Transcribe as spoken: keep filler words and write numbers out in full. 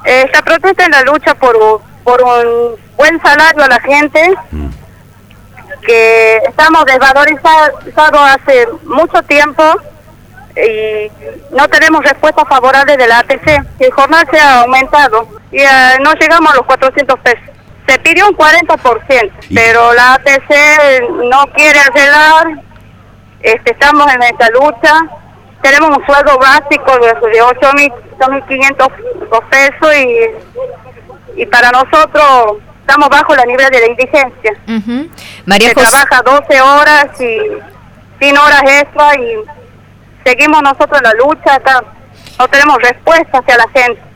Esta protesta es la lucha por, por un buen salario a la gente, mm. que estamos desvalorizados hace mucho tiempo y no tenemos respuesta favorable de la A T C. El jornal se ha aumentado y uh, no llegamos a los cuatrocientos pesos. Se pidió un cuarenta por ciento, pero la A T C no quiere arreglar. Este, estamos en esta lucha. Tenemos un sueldo básico de, de ocho mil quinientos pesos y, y para nosotros estamos bajo la nivel de la indigencia. Uh-huh. María Se José... trabaja doce horas y sin horas extra y seguimos nosotros en la lucha. Acá no tenemos respuesta hacia la gente.